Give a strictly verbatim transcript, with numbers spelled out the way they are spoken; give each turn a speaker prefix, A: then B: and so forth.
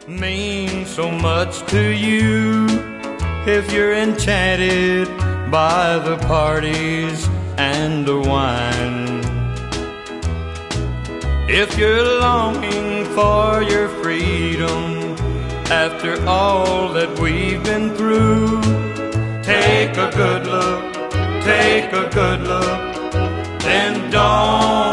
A: mean so much to you. If you're enchanted by the parties and the wine, if you're longing for your freedom after all that we've been through, take a good look, take a good look, then don't